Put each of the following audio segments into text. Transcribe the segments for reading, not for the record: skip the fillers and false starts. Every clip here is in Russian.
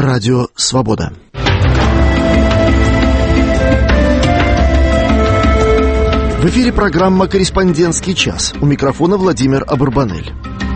Радио Свобода. В эфире программа «Корреспондентский час». У микрофона Владимир Абурбанель.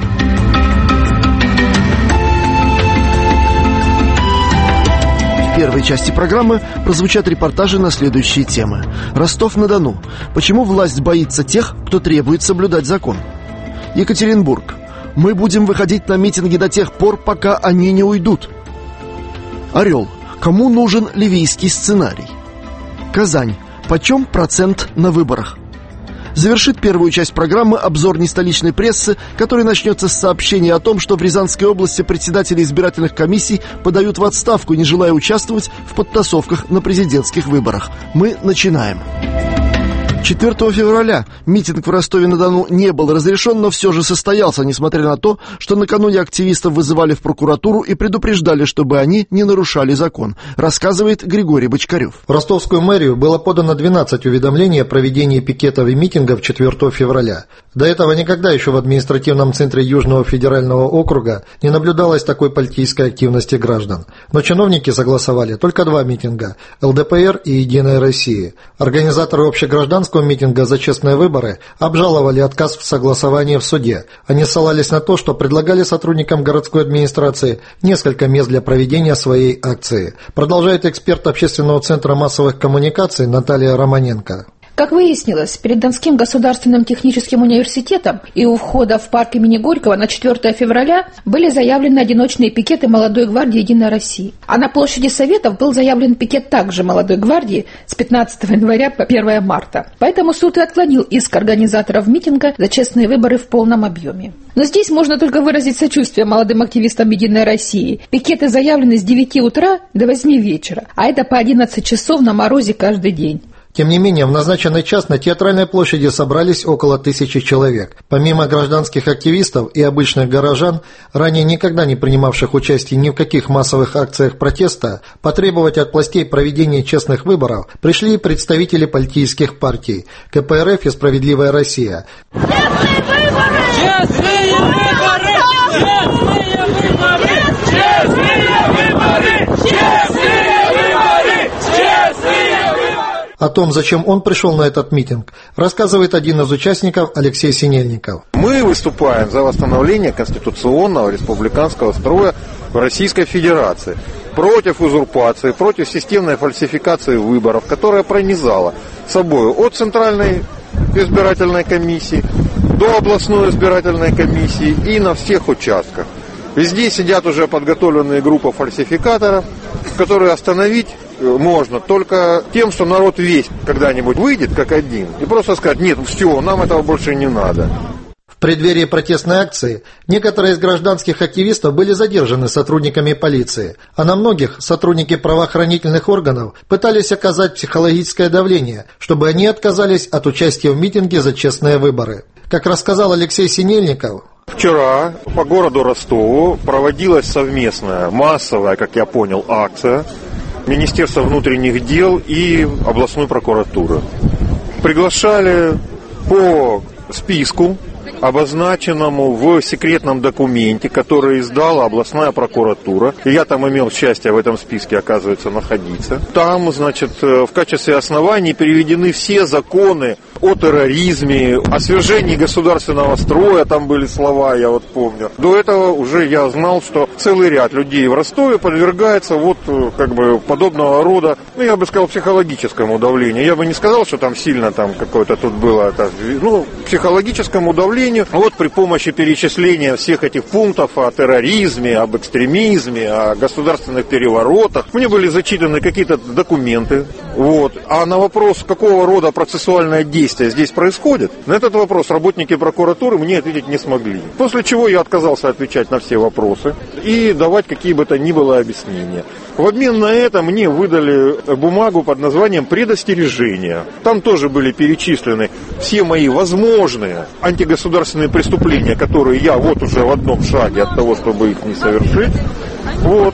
В первой части программы прозвучат репортажи на следующие темы. Ростов-на-Дону. Почему власть боится тех, кто требует соблюдать закон? Екатеринбург. Мы будем выходить на митинги до тех пор, пока они не уйдут. Орел. Кому нужен ливийский сценарий? Казань. Почем процент на выборах? Завершит первую часть программы обзор нестоличной прессы, который начнется с сообщения о том, что в Рязанской области председатели избирательных комиссий подают в отставку, не желая участвовать в подтасовках на президентских выборах. Мы начинаем. 4 февраля митинг в Ростове-на-Дону не был разрешен, но все же состоялся, несмотря на то, что накануне активистов вызывали в прокуратуру и предупреждали, чтобы они не нарушали закон, рассказывает Григорий Бочкарев. В ростовскую мэрию было подано 12 уведомлений о проведении пикетов и митингов 4 февраля. До этого никогда еще в административном центре Южного федерального округа не наблюдалось такой политической активности граждан. Но чиновники согласовали только 2 митинга – ЛДПР и «Единая Россия». Организаторы общегражданского митинга за честные выборы обжаловали отказ в согласовании в суде. Они ссылались на то, что предлагали сотрудникам городской администрации несколько мест для проведения своей акции. Продолжает эксперт Общественного центра массовых коммуникаций Наталья Романенко. Как выяснилось, перед Донским государственным техническим университетом и у входа в парк имени Горького на 4 февраля были заявлены одиночные пикеты молодой гвардии «Единой России». А на площади Советов был заявлен пикет также молодой гвардии с 15 января по 1 марта. Поэтому суд и отклонил иск организаторов митинга за честные выборы в полном объеме. Но здесь можно только выразить сочувствие молодым активистам «Единой России». Пикеты заявлены с 9 утра до 8 вечера, а это по 11 часов на морозе каждый день. Тем не менее, в назначенный час на Театральной площади собрались около 1000 человек. Помимо гражданских активистов и обычных горожан, ранее никогда не принимавших участие ни в каких массовых акциях протеста, потребовать от властей проведения честных выборов пришли и представители политических партий КПРФ и «Справедливая Россия». Честные выборы! Честные выборы! Честные выборы! Честные выборы! Честные выборы! Честные выборы! О том, зачем он пришел на этот митинг, рассказывает один из участников Алексей Синельников. Мы выступаем за восстановление конституционного республиканского строя в Российской Федерации. Против узурпации, против системной фальсификации выборов, которая пронизала собой от Центральной избирательной комиссии до областной избирательной комиссии и на всех участках. Везде сидят уже подготовленные группы фальсификаторов, которые остановить можно только тем, что народ весь когда-нибудь выйдет как один и просто скажет: нет, все, нам этого больше не надо. В преддверии протестной акции некоторые из гражданских активистов были задержаны сотрудниками полиции, а на многих сотрудники правоохранительных органов пытались оказать психологическое давление, чтобы они отказались от участия в митинге за честные выборы. Как рассказал Алексей Синельников, вчера по городу Ростову проводилась совместная, массовая, как я понял, акция Министерства внутренних дел и областной прокуратуры. Приглашали по списку, обозначенному в секретном документе, который издала областная прокуратура. И я там имел счастье в этом списке, оказывается, находиться. Там, значит, в качестве оснований приведены все законы о терроризме, о свержении государственного строя, там были слова, я вот помню. До этого уже я знал, что целый ряд людей в Ростове подвергается вот как бы подобного рода, ну я бы сказал, психологическому давлению. Я бы не сказал, что там сильно там какое-то тут было, психологическому давлению. Вот при помощи перечисления всех этих пунктов о терроризме, об экстремизме, о государственных переворотах, мне были зачитаны какие-то документы. Вот. А на вопрос, какого рода процессуальное действие здесь происходит, на этот вопрос работники прокуратуры мне ответить не смогли. После чего я отказался отвечать на все вопросы и давать какие бы то ни было объяснения. В обмен на это мне выдали бумагу под названием «Предостережение». Там тоже были перечислены все мои возможные антигосударственные преступления, которые я вот уже в одном шаге от того, чтобы их не совершить. Вот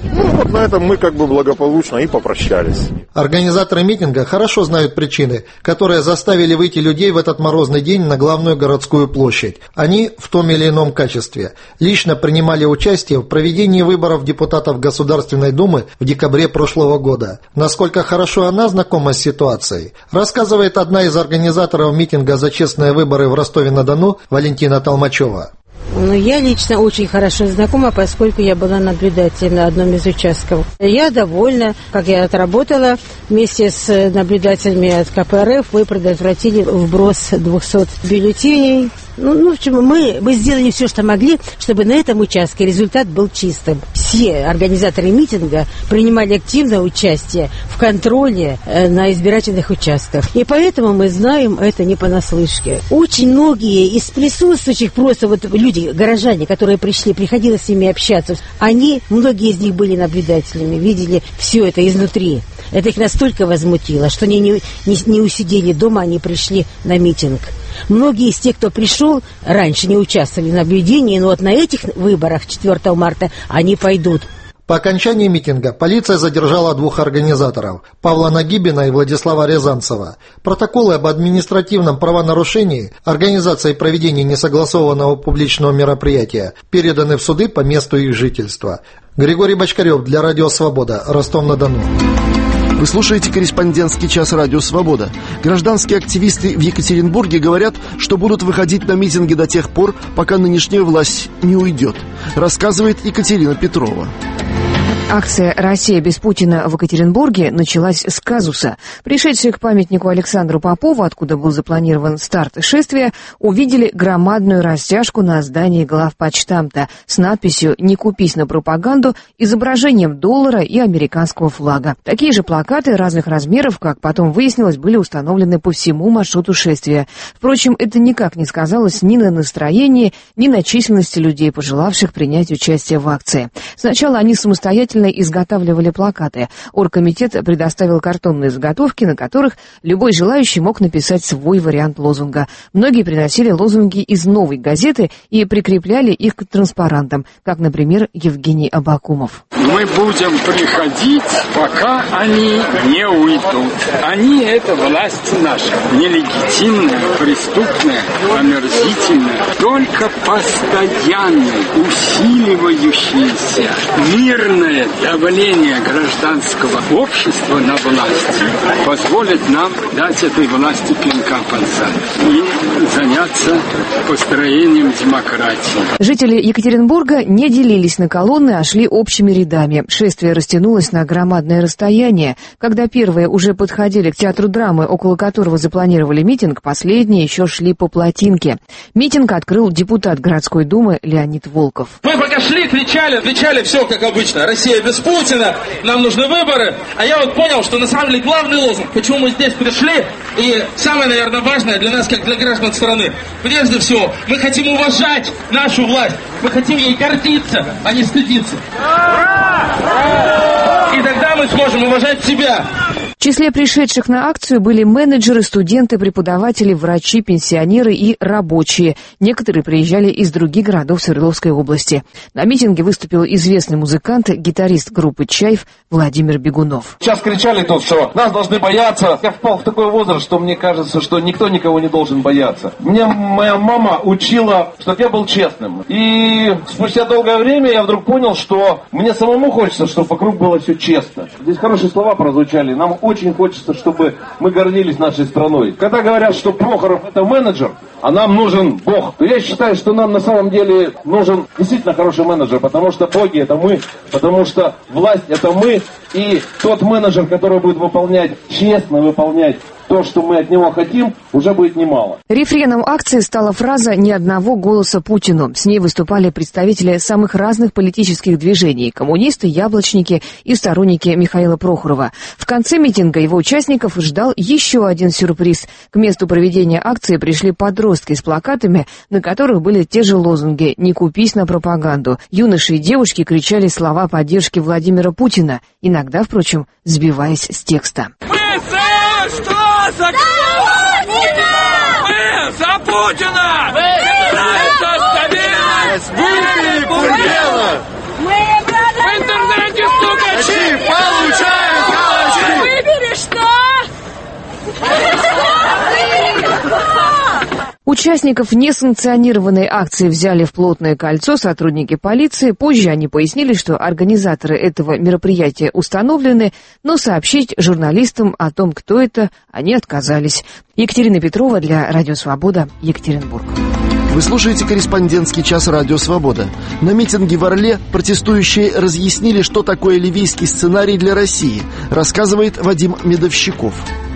На этом мы как бы благополучно и попрощались. Организаторы митинга хорошо знают причины, которые заставили выйти людей в этот морозный день на главную городскую площадь. Они в том или ином качестве лично принимали участие в проведении выборов депутатов Государственной Думы в декабре прошлого года. Насколько хорошо она знакома с ситуацией, рассказывает одна из организаторов митинга за честные выборы в Ростове-на-Дону Валентина Толмачева. Я лично очень хорошо знакома, поскольку я была наблюдателем на одном из участков. Я довольна, как я отработала вместе с наблюдателями от КПРФ. Мы предотвратили вброс 200 бюллетеней. В общем, мы сделали все, что могли, чтобы на этом участке результат был чистым. Все организаторы митинга принимали активное участие в контроле на избирательных участках. И поэтому мы знаем это не понаслышке. Очень многие из присутствующих, просто люди, горожане, которые приходилось с ними общаться, многие из них были наблюдателями, видели все это изнутри. Это их настолько возмутило, что они не усидели дома, они пришли на митинг. Многие из тех, кто пришел раньше, не участвовали в наблюдении, но на этих выборах 4 марта они пойдут. По окончании митинга полиция задержала 2 организаторов – Павла Нагибина и Владислава Рязанцева. Протоколы об административном правонарушении организации проведения несогласованного публичного мероприятия переданы в суды по месту их жительства. Григорий Бочкарев для Радио Свобода, Ростов-на-Дону. Вы слушаете «Корреспондентский час» Радио Свобода. Гражданские активисты в Екатеринбурге говорят, что будут выходить на митинги до тех пор, пока нынешняя власть не уйдет. Рассказывает Екатерина Петрова. Акция «Россия без Путина» в Екатеринбурге началась с казуса. Пришедшие к памятнику Александру Попову, откуда был запланирован старт шествия, увидели громадную растяжку на здании главпочтамта с надписью «Не купись на пропаганду», изображением доллара и американского флага. Такие же плакаты разных размеров, как потом выяснилось, были установлены по всему маршруту шествия. Впрочем, это никак не сказалось ни на настроении, ни на численности людей, пожелавших принять участие в акции. Сначала они самостоятельно изготавливали плакаты. Оргкомитет предоставил картонные заготовки, на которых любой желающий мог написать свой вариант лозунга. Многие приносили лозунги из «Новой газеты» и прикрепляли их к транспарантам, как, например, Евгений Абакумов. Мы будем приходить, пока они не уйдут. Они — это власть наша. Нелегитимная, преступная, омерзительная. Только постоянное, усиливающееся, мирное давление гражданского общества на власть позволит нам дать этой власти пинка под зад и заняться построением демократии. Жители Екатеринбурга не делились на колонны, а шли общими рядами. Шествие растянулось на громадное расстояние. Когда первые уже подходили к театру драмы, около которого запланировали митинг, последние еще шли по плотинке. Митинг открыл депутат городской думы Леонид Волков. Мы пока шли, кричали, все как обычно. Россия без Путина, нам нужны выборы. А я понял, что на самом деле главный лозунг, почему мы здесь пришли, и самое, наверное, важное для нас, как для граждан страны, прежде всего, мы хотим уважать нашу власть, мы хотим ей гордиться, а не стыдиться. И тогда мы сможем уважать себя. В числе пришедших на акцию были менеджеры, студенты, преподаватели, врачи, пенсионеры и рабочие. Некоторые приезжали из других городов Свердловской области. На митинге выступил известный музыкант, гитарист группы «Чайф» Владимир Бегунов. Сейчас кричали тут, что нас должны бояться. Я впал в такой возраст, что мне кажется, что никто никого не должен бояться. Меня моя мама учила, чтобы я был честным. И спустя долгое время я вдруг понял, что мне самому хочется, чтобы вокруг было все честно. Здесь хорошие слова прозвучали. Нам очень хочется, чтобы мы гордились нашей страной. Когда говорят, что Прохоров это менеджер, а нам нужен Бог, то я считаю, что нам на самом деле нужен действительно хороший менеджер, потому что боги это мы, потому что власть это мы, и тот менеджер, который будет честно выполнять то, что мы от него хотим, уже будет немало. Рефреном акции стала фраза «Ни одного голоса Путину». С ней выступали представители самых разных политических движений – коммунисты, яблочники и сторонники Михаила Прохорова. В конце митинга его участников ждал еще один сюрприз. К месту проведения акции пришли подростки с плакатами, на которых были те же лозунги «Не купись на пропаганду». Юноши и девушки кричали слова поддержки Владимира Путина, иногда, впрочем, сбиваясь с текста. Что за Путина? Мы за Путина! За стабильность! Мы в интернете, сука, Участников несанкционированной акции взяли в плотное кольцо сотрудники полиции. Позже они пояснили, что организаторы этого мероприятия установлены, но сообщить журналистам о том, кто это, они отказались. Екатерина Петрова для Радио Свобода, Екатеринбург. Вы слушаете «Корреспондентский час» Радио Свобода. На митинге в Орле протестующие разъяснили, что такое ливийский сценарий для России, рассказывает Вадим Медовщиков.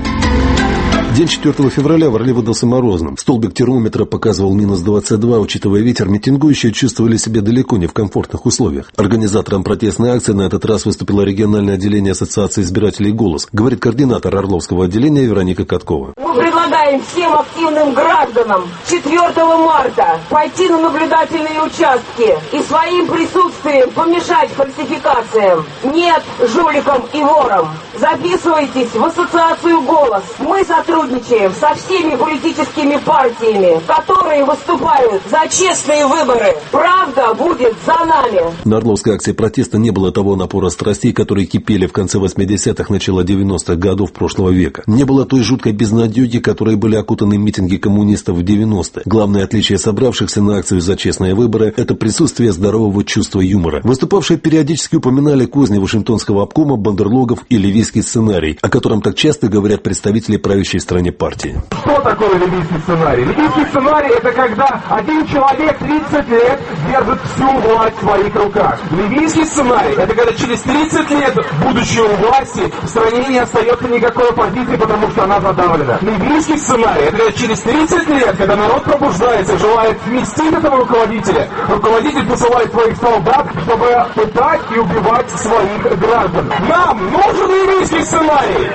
День 4 февраля в Орле выдался морозным. Столбик термометра показывал минус 22. Учитывая ветер, митингующие чувствовали себя далеко не в комфортных условиях. Организатором протестной акции на этот раз выступило региональное отделение Ассоциации избирателей «Голос», говорит координатор Орловского отделения Вероника Каткова. Мы предлагаем всем активным гражданам 4 марта пойти на наблюдательные участки и своим присутствием помешать фальсификациям. Нет жуликам и ворам. Записывайтесь в Ассоциацию «Голос». Мы сотрудничаем со всеми политическими партиями, которые выступают за честные выборы. Правда будет за нами. На Орловской акции протеста не было того напора страстей, которые кипели в конце 80-х, начало 90-х годов прошлого века. Не было той жуткой безнадеги, которой были окутаны митинги коммунистов в 90-е. Главное отличие собравшихся на акцию за честные выборы – это присутствие здорового чувства юмора. Выступавшие периодически упоминали козни Вашингтонского обкома, бандерлогов и ливийский сценарий, о котором так часто говорят представители правящей страны партии. Что такое ливийский сценарий? Ливийский сценарий – это когда один человек 30 лет держит всю власть в своих руках. Ливийский сценарий – это когда через 30 лет, будучи у власти, в стране не остается никакой оппозиции, потому что она задавлена. Ливийский сценарий – это когда через 30 лет, когда народ пробуждается, желает сместить этого руководителя, руководитель посылает своих солдат, чтобы пытать и убивать своих граждан. Нам нужен ливийский сценарий!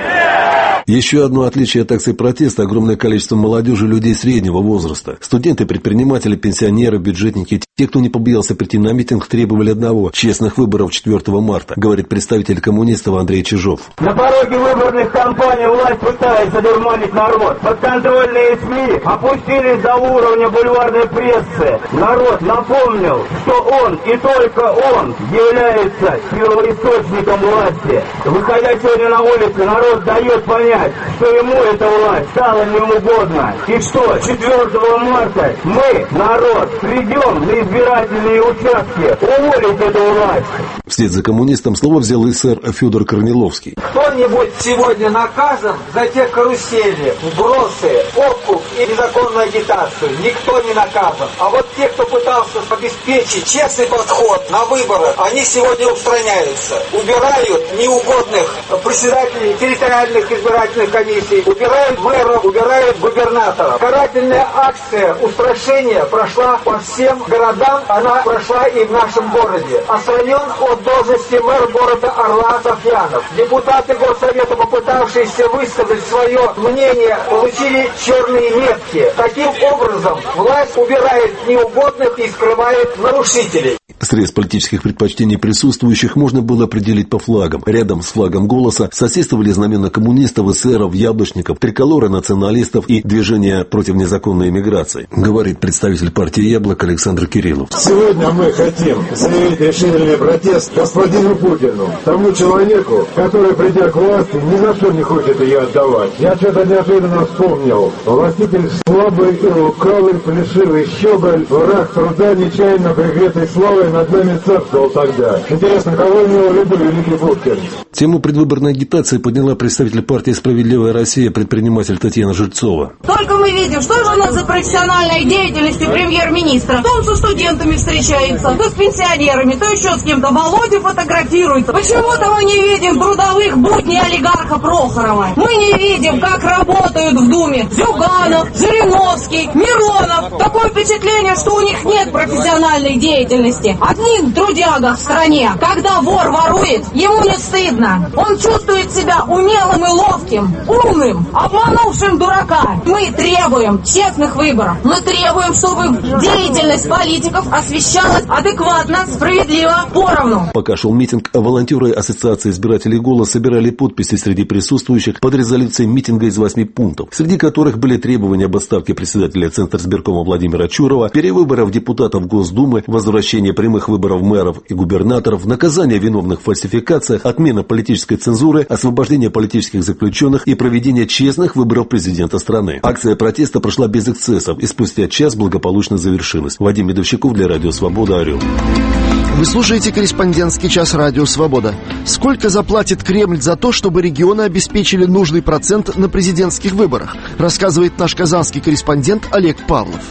Еще одно отличие от акции протеста – огромное количество молодежи, людей среднего возраста. Студенты, предприниматели, пенсионеры, бюджетники, те, кто не побоялся прийти на митинг, требовали одного – честных выборов 4 марта, говорит представитель коммунистов Андрей Чижов. На пороге выборных кампаний власть пытается дурманить народ. Подконтрольные СМИ опустились до уровня бульварной прессы. Народ напомнил, что он и только он является первоисточником власти. Выходя сегодня на улицу, народ дает понять, что ему эта власть стала неугодна. И что 4 марта мы, народ, придем на избирательные участки уволить эту власть. Вслед за коммунистом слово взял и сэр Федор Корниловский. Кто-нибудь сегодня наказан за те карусели, вбросы, откуп и незаконную агитацию? Никто не наказан. А вот те, кто пытался обеспечить честный подход на выборы, они сегодня устраняются. Убирают неугодных председателей территориальных избирательных комиссий, убирают мэров, убирают губернаторов. Карательная акция устрашения прошла по всем городам, она прошла и в нашем городе. Отстранен от должности мэр города Орла Софьянов. Депутаты Горсовета, попытавшиеся высказать свое мнение, получили черные метки. Таким образом, власть убирает неугодных и скрывает нарушителей. Срез политических предпочтений присутствующих можно было определить по флагам. Рядом с флагом «Голоса» соседствовали знамена коммунистов, эсеров, яблочников, триколоры националистов и движения против незаконной иммиграции, говорит представитель партии «Яблок» Александр Кириллов. Сегодня мы хотим заявить решительный протест господину Путину, тому человеку, который, придя к власти, ни за что не хочет ее отдавать. Я что-то неожиданно вспомнил. Властитель слабый и лукавый, плешивый щеголь, враг труда, нечаянно пригретой славой над нами царствовал тогда. Интересно, кого имел в виду великий Пушкин? Тему предвыборной агитации подняла представитель партии «Справедливая Россия», предприниматель Татьяна Жильцова. Только мы видим, что же у нас за профессиональная деятельность премьер-министра. То он со студентами встречается, то с пенсионерами, то еще с кем-то. Володя фотографируется. Почему-то мы не видим трудовых будней олигарха Прохорова. Мы не видим, как работают в Думе Зюганов, Жириновский, Миронов. Такое впечатление, что у них нет профессиональной деятельности. Одни трудяга в стране. Когда вор ворует, ему не стыдно. Он чувствует себя умелым и ловким, умным, обманувшим дурака. Мы требуем честных выборов. Мы требуем, чтобы деятельность политиков освещалась адекватно, справедливо, поровну. Пока шел митинг, волонтеры Ассоциации избирателей «Голос» собирали подписи среди присутствующих под резолюцией митинга из 8 пунктов, среди которых были требования об отставке председателя Центрсберкома Владимира Чурова, перевыборов депутатов Госдумы, возвращение прямых выборов мэров и губернаторов, наказание виновных в фальсификациях, отмена политической цензуры, освобождение политических заключенных и проведение честных выборов президента страны. Акция протеста прошла без эксцессов и спустя час благополучно завершилась. Вадим Медовщиков для Радио Свобода, Орел. Вы слушаете «Корреспондентский час» Радио Свобода. Сколько заплатит Кремль за то, чтобы регионы обеспечили нужный процент на президентских выборах, рассказывает наш казанский корреспондент Олег Павлов.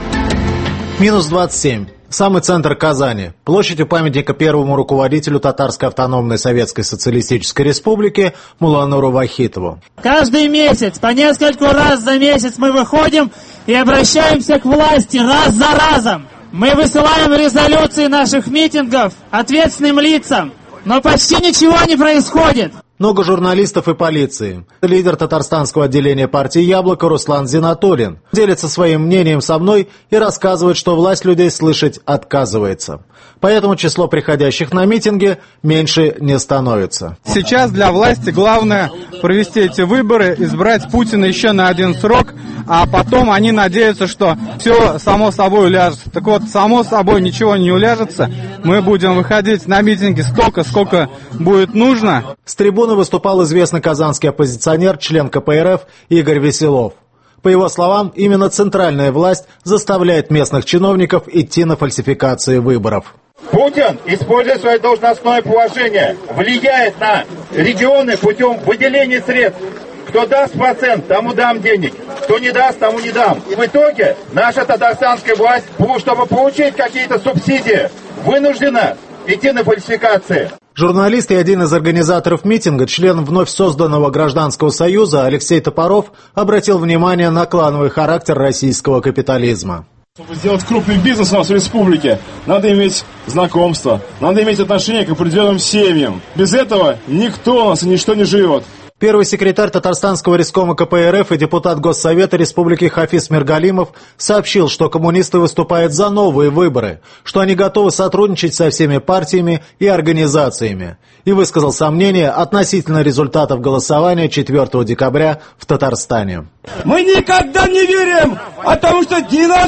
Минус 27. Самый центр Казани. Площадь у памятника первому руководителю Татарской автономной Советской Социалистической Республики Мулануру Вахитову. Каждый месяц, по нескольку раз за месяц мы выходим и обращаемся к власти раз за разом. Мы высылаем резолюции наших митингов ответственным лицам, но почти ничего не происходит. Много журналистов и полиции. Лидер татарстанского отделения партии «Яблоко» Руслан Зинатуллин делится своим мнением со мной и рассказывает, что власть людей слышать отказывается. Поэтому число приходящих на митинги меньше не становится. Сейчас для власти главное провести эти выборы, избрать Путина еще на один срок, а потом они надеются, что все само собой уляжется. Так вот, само собой ничего не уляжется. Мы будем выходить на митинги столько, сколько будет нужно. С трибуны выступал известный казанский оппозиционер, член КПРФ Игорь Веселов. По его словам, именно центральная власть заставляет местных чиновников идти на фальсификации выборов. Путин, используя свое должностное положение, влияет на регионы путем выделения средств. Кто даст процент, тому дам денег. Кто не даст, тому не дам. И в итоге наша татарстанская власть, чтобы получить какие-то субсидии, вынуждена идти на фальсификации. Журналист и один из организаторов митинга, член вновь созданного Гражданского союза Алексей Топоров, обратил внимание на клановый характер российского капитализма. Чтобы сделать крупный бизнес у нас в республике, надо иметь знакомства, надо иметь отношение к определенным семьям. Без этого никто у нас и ничто не живет. Первый секретарь Татарстанского рескома КПРФ и депутат Госсовета Республики Хафиз Миргалимов сообщил, что коммунисты выступают за новые выборы, что они готовы сотрудничать со всеми партиями и организациями, и высказал сомнения относительно результатов голосования 4 декабря в Татарстане. Мы никогда не верим о том, что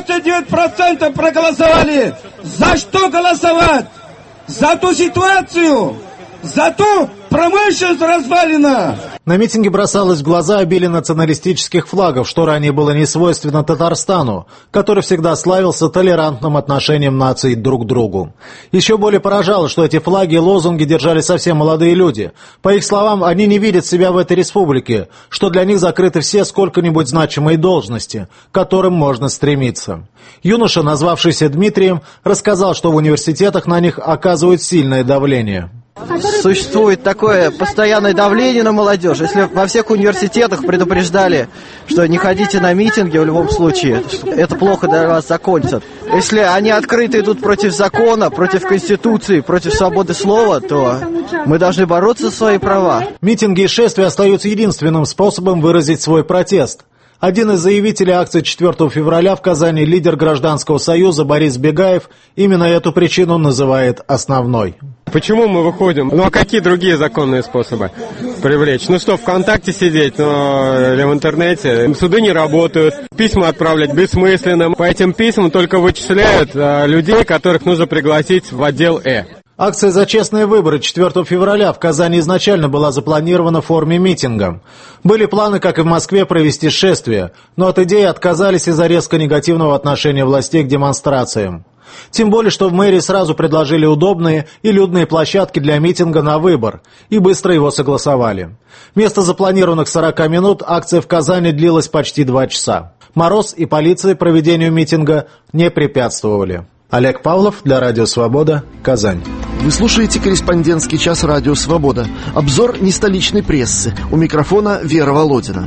99% проголосовали. За что голосовать? За ту ситуацию, за ту промышленность развалина. На митинге бросалось в глаза обилие националистических флагов, что ранее было не свойственно Татарстану, который всегда славился толерантным отношением наций друг к другу. Еще более поражало, что эти флаги и лозунги держали совсем молодые люди. По их словам, они не видят себя в этой республике, что для них закрыты все сколько-нибудь значимые должности, к которым можно стремиться. Юноша, назвавшийся Дмитрием, рассказал, что в университетах на них оказывают сильное давление. Существует такое постоянное давление на молодежь. Если во всех университетах предупреждали, что не ходите на митинги в любом случае, это плохо для вас закончится. Если они открыто идут против закона, против Конституции, против свободы слова, то мы должны бороться за свои права. Митинги и шествия остаются единственным способом выразить свой протест. Один из заявителей акции 4 февраля в Казани, лидер Гражданского союза Борис Бегаев, именно эту причину называет основной. Почему мы выходим? Ну а какие другие законные способы привлечь? Ну что, ВКонтакте сидеть, или в интернете? Суды не работают, письма отправлять бессмысленно. По этим письмам только вычисляют людей, которых нужно пригласить в отдел «Э». Акция «За честные выборы» 4 февраля в Казани изначально была запланирована в форме митинга. Были планы, как и в Москве, провести шествие, но от идеи отказались из-за резко негативного отношения властей к демонстрациям. Тем более, что в мэрии сразу предложили удобные и людные площадки для митинга на выбор, и быстро его согласовали. Вместо запланированных 40 минут акция в Казани длилась почти 2 часа. Мороз и полиция проведению митинга не препятствовали. Олег Павлов для Радио Свобода, Казань. Вы слушаете «Корреспондентский час» Радио Свобода. Обзор нестоличной прессы. У микрофона Вера Володина.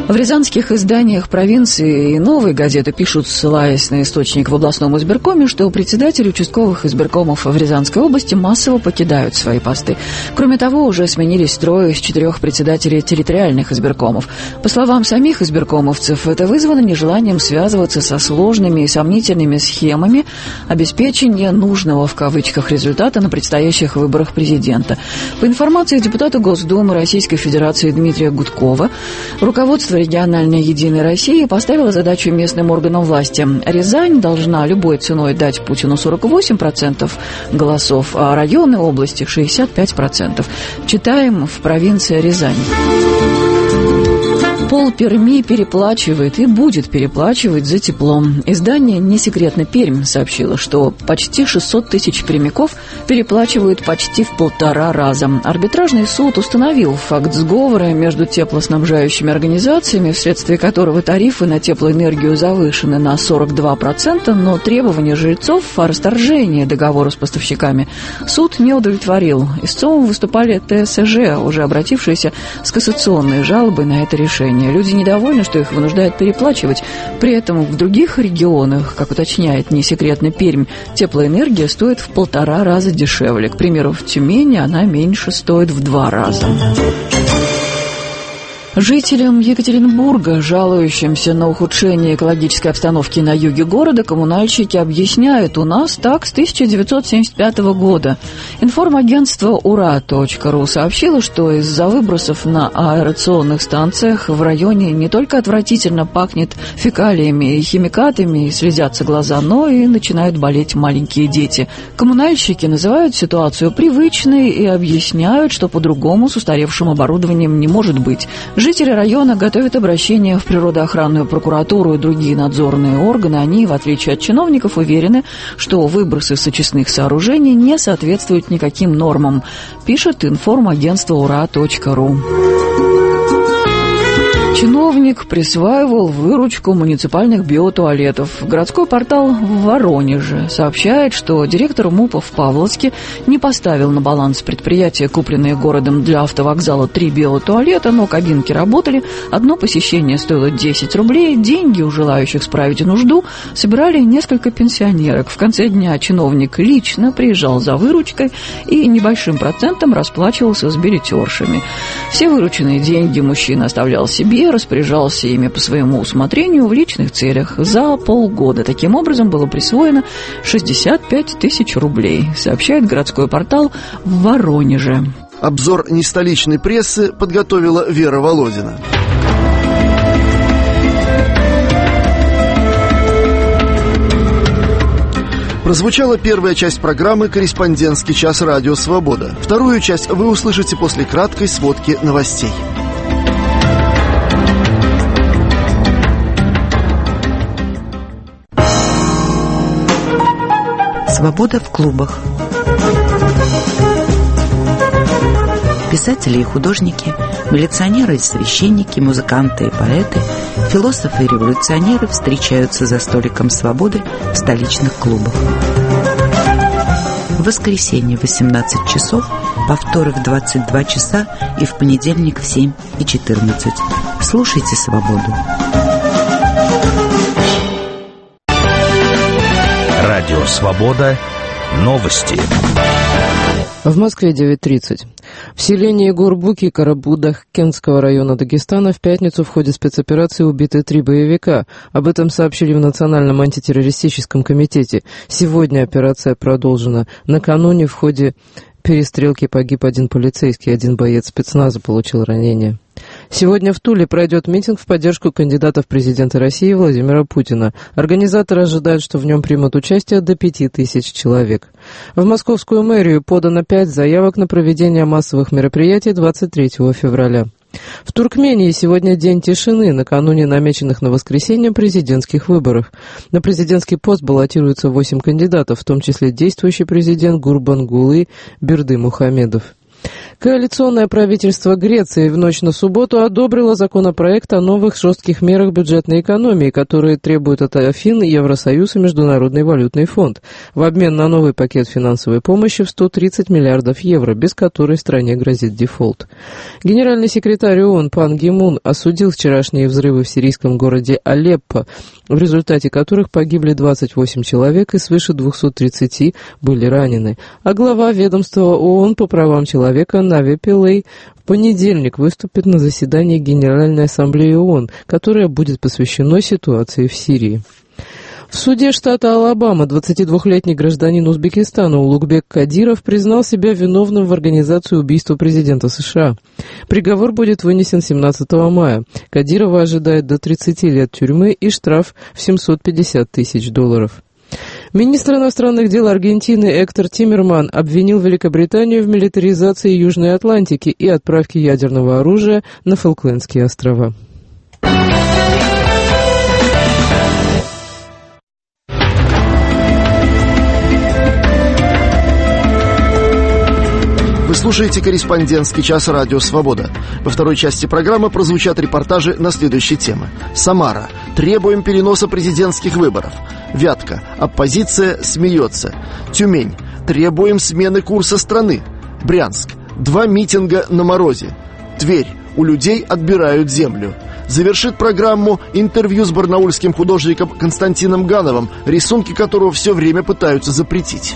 В рязанских изданиях провинции и «Новой газеты» пишут, ссылаясь на источник в областном избиркоме, что председатели участковых избиркомов в Рязанской области массово покидают свои посты. Кроме того, уже сменились 3 из 4 председателей территориальных избиркомов. По словам самих избиркомовцев, это вызвано нежеланием связываться со сложными и сомнительными схемами обеспечения нужного в кавычках результата на предстоящих выборах президента. По информации депутата Госдумы Российской Федерации Дмитрия Гудкова, руководство региональной «Единой России» поставило задачу местным органам власти. Рязань должна любой ценой дать Путину 48% голосов, а районы области 65%. Читаем в провинции Рязань. Пол Перми переплачивает и будет переплачивать за тепло. Издание «Не секретно Пермь» сообщило, что почти 600 тысяч пермяков переплачивают почти в 1,5 раза. Арбитражный суд установил факт сговора между теплоснабжающими организациями, вследствие которого тарифы на теплоэнергию завышены на 42%, но требования жильцов о расторжении договора с поставщиками суд не удовлетворил. Истцом выступали ТСЖ, уже обратившиеся с кассационной жалобой на это решение. Люди недовольны, что их вынуждают переплачивать. При этом в других регионах, как уточняет «Не секретно Пермь», теплоэнергия стоит в 1,5 раза дешевле. К примеру, в Тюмени она меньше стоит в 2 раза. Жителям Екатеринбурга, жалующимся на ухудшение экологической обстановки на юге города, коммунальщики объясняют: у нас так с 1975 года. Информагентство ура.ру сообщило, что из-за выбросов на аэрационных станциях в районе не только отвратительно пахнет фекалиями и химикатами, и слезятся глаза, но и начинают болеть маленькие дети. Коммунальщики называют ситуацию привычной и объясняют, что по-другому с устаревшим оборудованием не может быть. Жители района готовят обращение в природоохранную прокуратуру и другие надзорные органы. Они, в отличие от чиновников, уверены, что выбросы с очистных сооружений не соответствуют никаким нормам, пишет информагентство ура.ру. Чиновник присваивал выручку муниципальных биотуалетов. Городской портал в Воронеже сообщает, что директор МУПа в Павловске не поставил на баланс предприятия, купленные городом для автовокзала, 3 биотуалета, но кабинки работали. Одно посещение стоило 10 рублей. Деньги у желающих справить нужду собирали несколько пенсионерок. В конце дня чиновник лично приезжал за выручкой и небольшим процентом расплачивался с билетершами. Все вырученные деньги мужчина оставлял себе, распоряжался ими по своему усмотрению в личных целях. За полгода таким образом было присвоено 65 тысяч рублей, сообщает городской портал в Воронеже. Обзор нестоличной прессы подготовила Вера Володина. Прозвучала первая часть программы «Корреспондентский час Радио Свобода». Вторую часть вы услышите после краткой сводки новостей. Свобода в клубах. Писатели и художники, милиционеры и священники, музыканты и поэты, философы и революционеры встречаются за столиком свободы в столичных клубах. В воскресенье в 18 часов, повторы в 22 часа и в понедельник в 7 и 14. Слушайте «Свободу». Радио «Свобода». Новости. В Москве 9:30. В селении Горбуки Карабудах Кентского района Дагестана в пятницу в ходе спецоперации убиты 3 боевика. Об этом сообщили в Национальном антитеррористическом комитете. Сегодня операция продолжена. Накануне в ходе перестрелки погиб 1 полицейский, 1 боец спецназа получил ранение. Сегодня в Туле пройдет митинг в поддержку кандидата в президенты России Владимира Путина. Организаторы ожидают, что в нем примут участие до 5000 человек. В московскую мэрию подано 5 заявок на проведение массовых мероприятий 23 февраля. В Туркмении сегодня день тишины, накануне намеченных на воскресенье президентских выборов. На президентский пост баллотируются 8 кандидатов, в том числе действующий президент Гурбангулы Бердымухамедов. Коалиционное правительство Греции в ночь на субботу одобрило законопроект о новых жестких мерах бюджетной экономии, которые требуют от Афин, Евросоюз и Международный валютный фонд в обмен на новый пакет финансовой помощи в 130 миллиардов евро, без которой стране грозит дефолт. Генеральный секретарь ООН Пан Ги Мун осудил вчерашние взрывы в сирийском городе Алеппо, в результате которых погибли 28 человек и свыше 230 были ранены. А глава ведомства ООН по правам человека Нави Пиллей в понедельник выступит на заседании Генеральной Ассамблеи ООН, которое будет посвящено ситуации в Сирии. В суде штата Алабама 22-летний гражданин Узбекистана Улугбек Кадиров признал себя виновным в организации убийства президента США. Приговор будет вынесен 17 мая. Кадирова ожидает до 30 лет тюрьмы и штраф в $750 тысяч. Министр иностранных дел Аргентины Эктор Тиммерман обвинил Великобританию в милитаризации Южной Атлантики и отправке ядерного оружия на Фолклендские острова. Вы слушаете «Корреспондентский час» радио «Свобода». Во второй части программы прозвучат репортажи на следующие темы. Самара. Требуем переноса президентских выборов. Вятка. Оппозиция смеется. Тюмень. Требуем смены курса страны. Брянск. 2 митинга на морозе. Тверь. У людей отбирают землю. Завершит программу интервью с барнаульским художником Константином Гановым, рисунки которого все время пытаются запретить.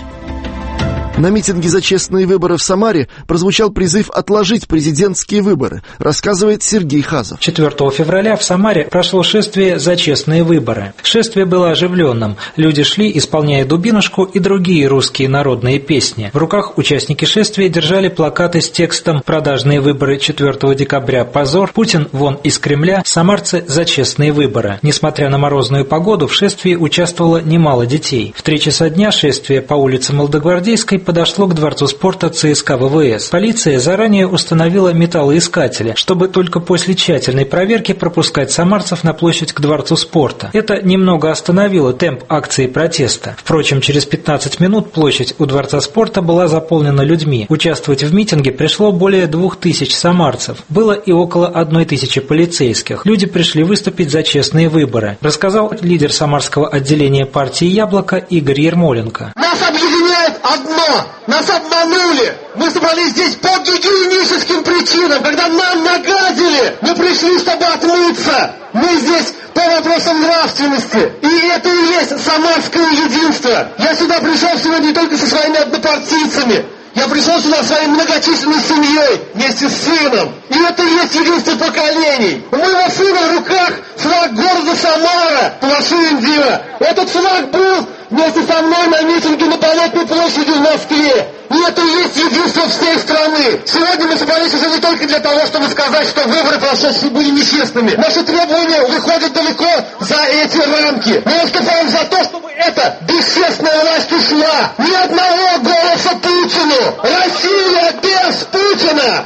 На митинге за честные выборы в Самаре прозвучал призыв отложить президентские выборы, рассказывает Сергей Хазов. 4 февраля в Самаре прошло шествие за честные выборы. Шествие было оживленным. Люди шли, исполняя «Дубинушку» и другие русские народные песни. В руках участники шествия держали плакаты с текстом «Продажные выборы 4 декабря. Позор. Путин вон из Кремля. Самарцы за честные выборы». Несмотря на морозную погоду, в шествии участвовало немало детей. В 3 часа дня шествие по улице Молодогвардейской подошло к Дворцу спорта ЦСКА ВВС. Полиция заранее установила металлоискатели, чтобы только после тщательной проверки пропускать самарцев на площадь к Дворцу спорта. Это немного остановило темп акции протеста. Впрочем, через 15 минут площадь у Дворца спорта была заполнена людьми. Участвовать в митинге пришло более 2000 самарцев. Было и около 1000 полицейских. Люди пришли выступить за честные выборы, рассказал лидер самарского отделения партии «Яблоко» Игорь Ермоленко. Нас объединяет одно. Нас обманули. Мы собрались здесь по гигиеническим причинам. Когда нам нагадили, мы пришли, чтобы отмыться. Мы здесь по вопросам нравственности. И это и есть самарское единство. Я сюда пришел сегодня не только со своими однопартийцами. Я пришел сюда своей многочисленной семьей, вместе с сыном. И это и есть единство поколений. У моего сына в руках флаг города Самара, Плашин Дима. Этот флаг был вместе со мной на митинге на Болотной площади в Москве. И это и есть единство всей страны. Сегодня мы собрались уже не только для того, чтобы сказать, что выборы прошедшие были нечестными. Наши требования выходят далеко за эти рамки. Мы выступаем за то, чтобы эта бесчестная власть ушла. Ни одного голоса Путину. Россия без Путина!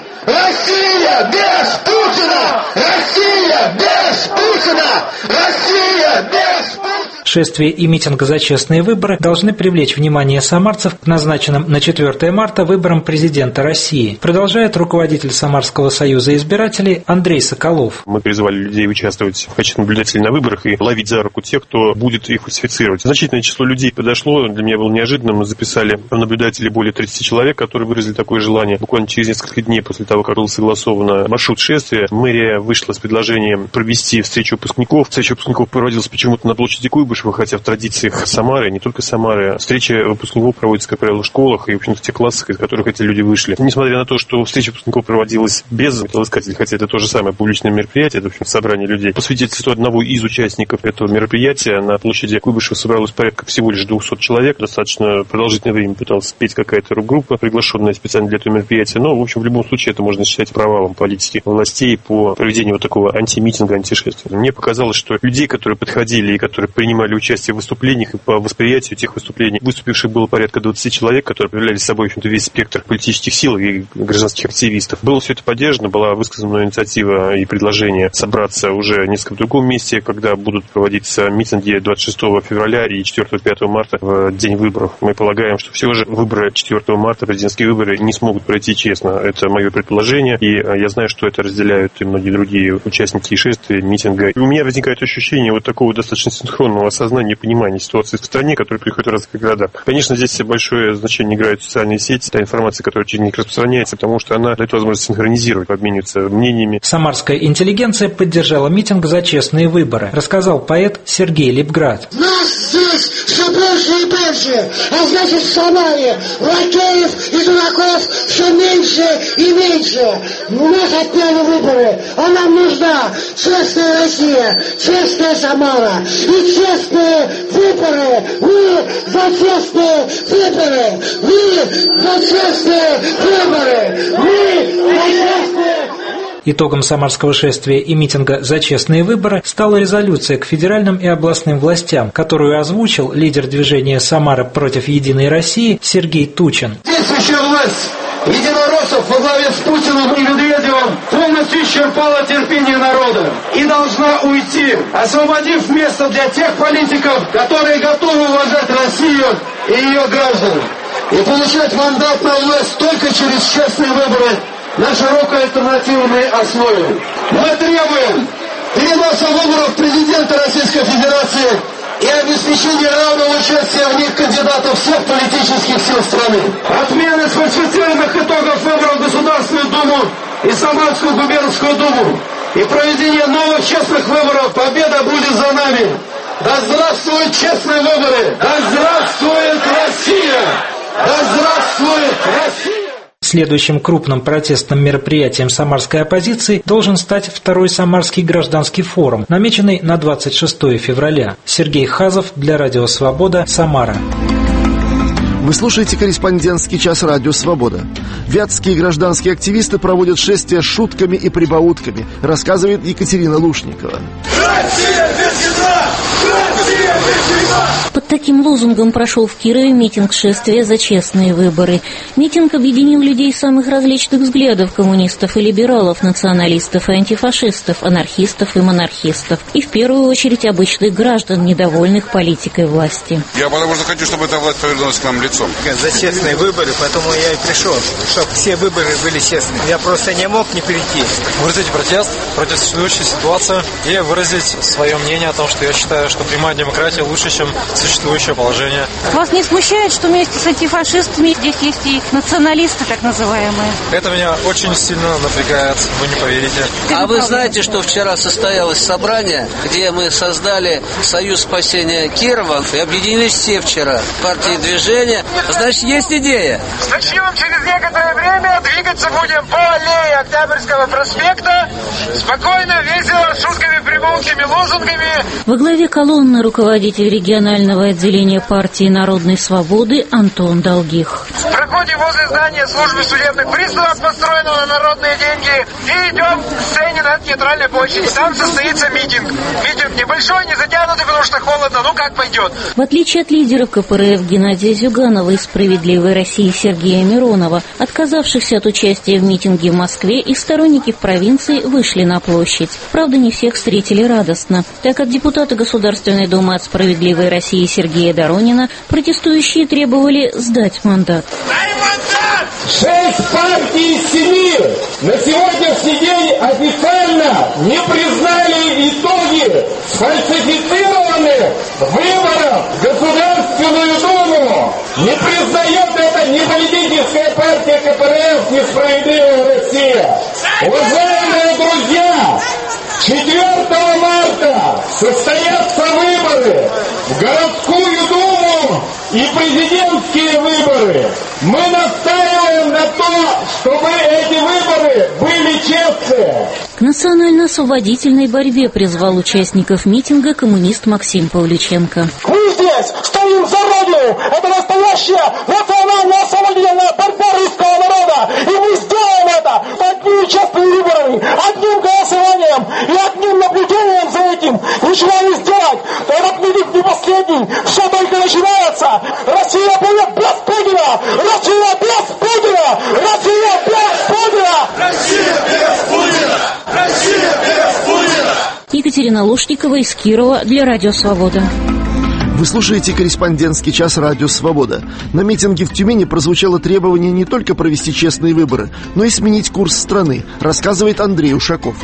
Россия без Путина! Россия без Путина! Россия без Путина! Шествие и митинг за честные выборы должны привлечь внимание самарцев к назначенным на 4 марта выборам президента России, продолжает руководитель Самарского союза избирателей Андрей Соколов. Мы призвали людей участвовать в качестве наблюдателей на выборах и ловить за руку тех, кто будет их фальсифицировать. Значительное число людей подошло, для меня было неожиданным. Мы записали в наблюдателей более 30 человек, которые выразили такое желание. Буквально через несколько дней после того, как был согласован маршрут шествия, мэрия вышла с предложением провести встречу выпускников. Встреча выпускников проводилась почему-то на площади Куйбышева, хотя в традициях Самары, не только Самары, встреча выпускников проводится, как правило, в школах и, в общем-то, в тех классах, из которых эти люди вышли. Несмотря на то, что встреча выпускников проводилась без металлоискателей, хотя это то же самое публичное мероприятие, это, в общем, собрание людей. По свидетельству одного из участников этого мероприятия, на площади Куйбышева собралось порядка всего лишь 200 человек. Достаточно продолжительное время пыталась спеть какая-то рок-группа, приглашенная специально для этого мероприятия. Но, в общем, в любом случае, это можно считать провалом политики властей по проведению вот такого антимитинга, антишествия. Мне показалось, что людей, которые подходили и которые принимали участие в выступлениях и по восприятию тех выступлений. Выступивших было порядка 20 человек, которые представляли собой, в общем-то, весь спектр политических сил и гражданских активистов. Было все это поддержано, была высказана инициатива и предложение собраться уже несколько в другом месте, когда будут проводиться митинги 26 февраля и 4-5 марта в день выборов. Мы полагаем, что все же выборы 4 марта, президентские выборы, не смогут пройти честно. Это мое предположение, и я знаю, что это разделяют и многие другие участники шествия, митинга. И у меня возникает ощущение вот такого достаточно синхронного осознания и понимания ситуации в стране, которая приходит в разных городах. Конечно, здесь большое значение играют социальные сети, та информация, которая через них распространяется, потому что она дает возможность синхронизировать, обмениваться мнениями. Самарская интеллигенция поддержала митинг за честные выборы, рассказал поэт Сергей Липград. Нас здесь все больше и больше, а значит в Самаре лакеев и дураков все меньше и меньше. У нас отняли выборы, а нам нужна честная Россия, честная Самара и честные выборы. Мы за честные выборы, мы за честные выборы, мы за честные. Итогом самарского шествия и митинга «За честные выборы» стала резолюция к федеральным и областным властям, которую озвучил лидер движения «Самара против Единой России» Сергей Тучин. Действующая власть единороссов во главе с Путиным и Медведевым полностью исчерпала терпение народа и должна уйти, освободив место для тех политиков, которые готовы уважать Россию и ее граждан. И получать мандат на власть только через честные выборы на широкой альтернативной основе. Мы требуем переноса выборов президента Российской Федерации и обеспечения равного участия в них кандидатов всех политических сил страны. Отмены сфальсифицированных итогов выборов в Государственную Думу и Самарскую губернскую Думу и проведение новых честных выборов. Победа будет за нами. Да здравствуют честные выборы! Да здравствует Россия! Да здравствует Россия! Следующим крупным протестным мероприятием самарской оппозиции должен стать второй Самарский гражданский форум, намеченный на 26 февраля. Сергей Хазов для Радио Свобода, Самара. Вы слушаете «Корреспондентский час» Радио Свобода. Вятские гражданские активисты проводят шествие с шутками и прибаутками, рассказывает Екатерина Лушникова. Россия побеждена! Россия побеждена! Под таким лозунгом прошел в Кирове митинг шествия за честные выборы. Митинг объединил людей самых различных взглядов: коммунистов и либералов, националистов и антифашистов, анархистов и монархистов. И в первую очередь обычных граждан, недовольных политикой власти. Я потому что хочу, чтобы эта власть повернулась к нам лицом. За честные выборы, поэтому я и пришел, чтобы все выборы были честными. Я просто не мог не прийти. Выразить протест против существующей ситуации и выразить свое мнение о том, что я считаю, что прямая демократия лучше, чем существующее положение. Вас не смущает, что вместе с антифашистами здесь есть и националисты так называемые? Это меня очень сильно напрягает, вы не поверите. А вы знаете, что вчера состоялось собрание, где мы создали Союз спасения Кирова и объединились все вчера партии движения. Значит, есть идея. Начнем через некоторое время, двигаться будем по аллее Октябрьского проспекта. Спокойно, весело, с шутками, прибаутками, лозунгами. Во главе колонны руководитель регионального отделения партии Народной Свободы Антон Долгих. Проходим возле здания службы судебных приставов, построенного на народные деньги, и идем к сцене на Театральной площади. Там состоится митинг. Митинг небольшой, не затянутый, потому что холодно, ну как пойдет. В отличие от лидеров КПРФ Геннадия Зюганова и «Справедливой России» Сергея Миронова, отказавшихся от участия в митинге в Москве, и сторонники в провинции вышли на площадь. Правда, не всех встретили радостно, так как депутаты Государственной Думы от «Справедливой России» Сергея Доронина протестующие требовали сдать мандат. 6 партий из 7 на сегодняшний день официально не признали итоги сфальсифицированных выборов в Государственную Думу. Не признает это ни политическая партия КПРФ, ни «Справедливая Россия». Уважаемые друзья, 4 марта состоятся выборы в городскую думу и президентские выборы. Мы настаиваем на том, чтобы эти выборы были честные. К национально-освободительной борьбе призвал участников митинга коммунист Максим Павлюченко. Мы здесь стоим за Родину. Это настоящая национальная освободительная борьба русского народа. И мы сделаем это одними честными выборами, одним голосованием и одним наблюдением за этим. Ничего не сделать. Этот митинг не поставит последний, все только начинается. Россия будет без Путина! Россия без Путина! Россия без Путина! Россия без Путина! Россия без Путина! Екатерина Лушникова из Кирова для Радио Свобода. Вы слушаете «Корреспондентский час» Радио Свобода. На митинге в Тюмени прозвучало требование не только провести честные выборы, но и сменить курс страны, рассказывает Андрей Ушаков.